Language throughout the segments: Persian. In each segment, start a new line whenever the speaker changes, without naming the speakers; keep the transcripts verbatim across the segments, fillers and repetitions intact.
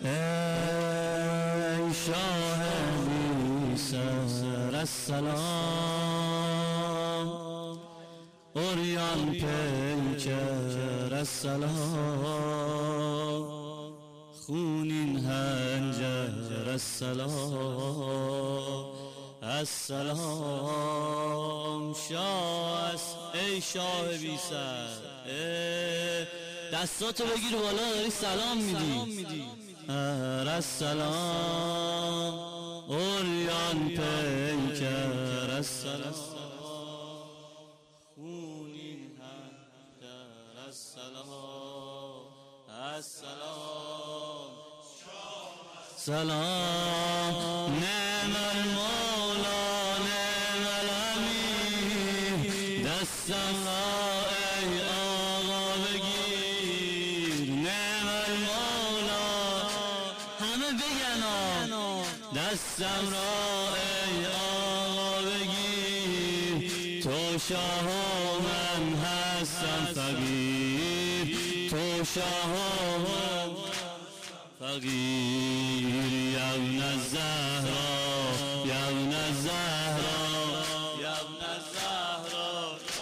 ای شاه بی سر السلام، عریان پیکر السلام، خونین هنجر السلام السلام. شاه ای شاه بی سر، دستاتو بگیر بالا، داری سلام میدی. السلام، عریان پیکر السلام، خونین هنجر السلام السلام. سلام نعم المولا نعم الامیر، دستم را ای آقا بگیر. نعم المولا همه بگن، دستم را ای آقا بگیر. تو شاه و من هستم فقیر، تو شاه و من فقیر. یا ابن الزهرا یا ابن الزهرا یا ابن الزهرا،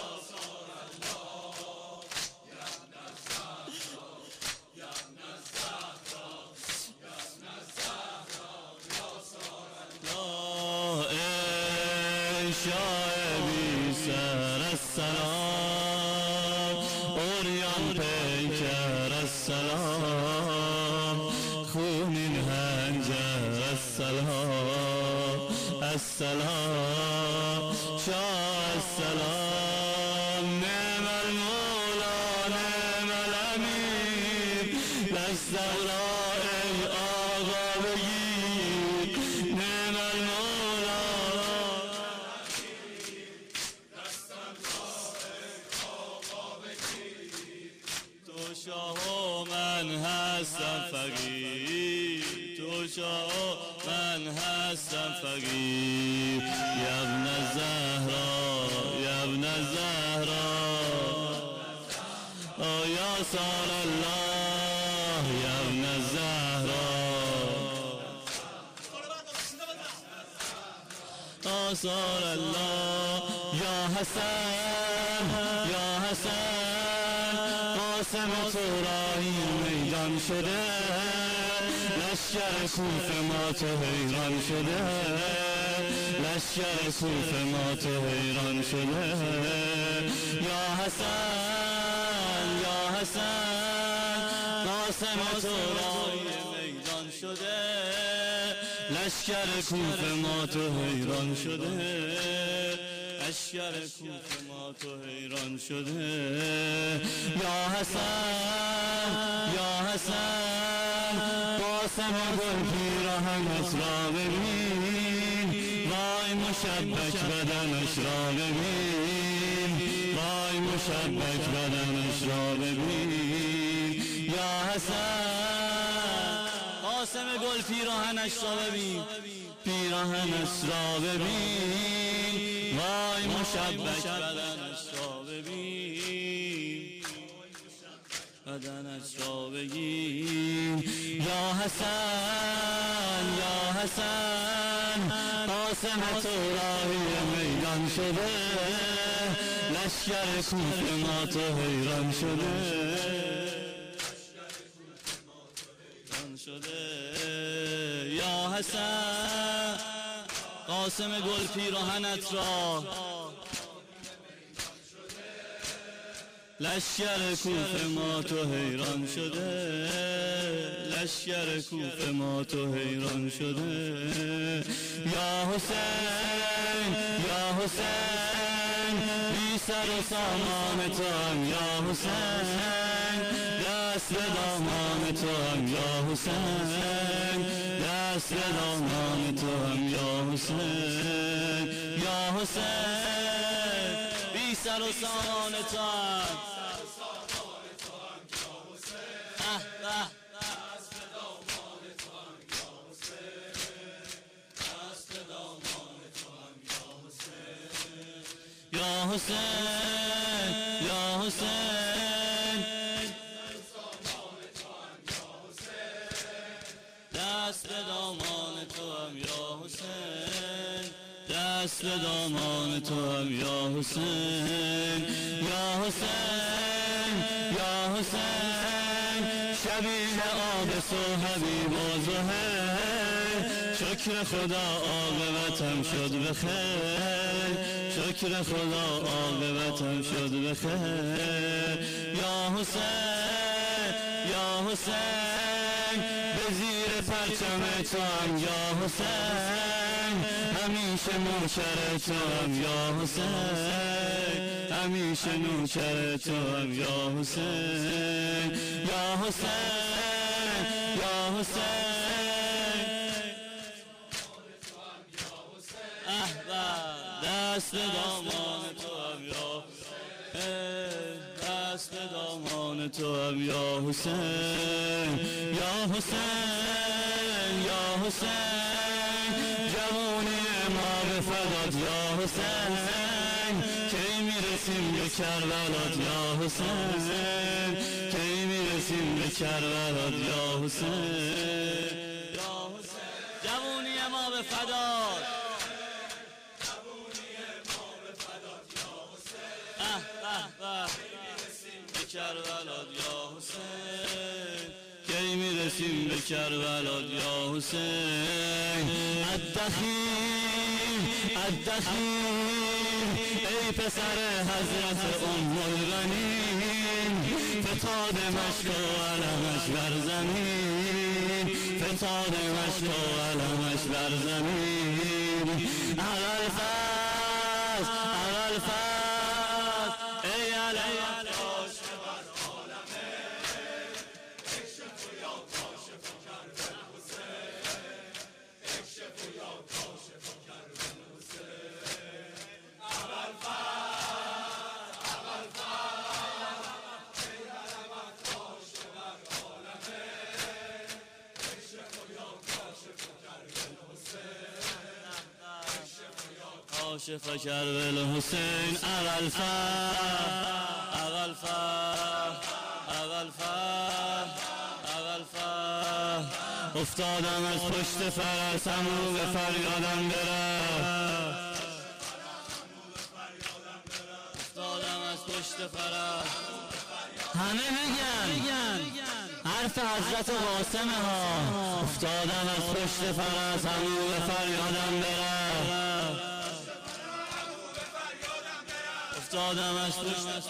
ای شاه بی سر السلام، عریان پیکر السلام، خونین هنجر السلام السلام. شاه السلام نعم المولا نعم الامیر، دستم را ای آقا بگیر. نعم المولا دستم را ای آقا بگیر. تو شاه و من هستم فقیر، تو شاه و من هستم فقیر. یا ابن الزهرا یا ابن الزهرا، یا سال الله یا ابن الزهرا، آثار الله. یا حسن یا حسن، قاسم تو راهی میدان شده، لشکر کوفه ما تو حیران شده، لشکر کوفه ما تو حیران شده. یا حسن یا حسن، قاسم تو راهی میدان شده، لشکر کوفه ما تو حیران شده، لشکر کوفه ما تو حیران شده. یا حسن یا حسن، قاسم گل پیراهنش را ببین، وای مشبک بدنش را ببین، وای مشبک بدنش را ببین. یا حسن قاسم گل پیراهنش را ببین، پیراهنش را ببین، وای مشبک بدنش را ببین، بدنش را بگیر. یا حسن یا حسن، قاسم تو راهی میدان شده، لشکر کوفه ما تو حیران شده، شده. یا حسن قاسم گل پیراهنت را، لشکر کوفه ما تو حیران شده، لشکر کوفه ما تو حیران شده. یا حسین یا حسین، بی سر و سامان تو هم یا حسین، دست به دامان تو هم یا حسین، دست به دامان تو هم یا حسین. یا حسین بی سر و سامان تو هم، یا حسین یا حسین، دست به دامان تو هم یا حسین، دست به دامان تو هم یا حسین، یا حسین، یا حسین، شبیه آب صحبی و زهیر، شکر خدا عاقبتم شد بخیر، شکر خدا عاقبتم شد بخیر، یا حسین، یا حسین، به زیر پرچم تو هم یا حسین، همیشه نوکر تو هم یا حسین، همیشه نوکر تو هم یا حسین، یا حسین، یا حسین، دست دامان تو هم یا حسین، دست دامان تو هم یا حسین، یا حسین، یا حسین، جوانی ما به فدات یا حسین، کی میرسیم به کربلات یا حسین، کی میرسیم به کربلات یا حسین، یا حسین، جوانی ما به فدات، به کربلات یا حسین، کی میرسیم به کربلات یا حسین، الدخیل، الدخیل، ای پسر حضرت ام الغنیم، فتاد مشک و علمش بر زمین، فتاد مشک و علمش بر زمین، على الفاس، على الفاس، ای علم کاشف بر عالمه، اکشف یا کاشف کربل حسین، اکشف یا کاشف کربل حسین، على الفاس، على الفاس، ای علم کاشف بر عالمه، اکشف یا کاشف کربل حسین، کاشف کربل حسین، اول فر، اول فر، اول فر، اول فر، افتادم از پشت فرس همو به فریادم برم، افتادم از پشت فرس، همه میگن حرف حضرت قاسمه ها، افتادم از پشت فرس همو به فریادم برم، افتادم از پشت فرس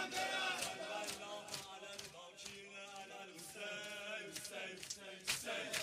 Say, say, say.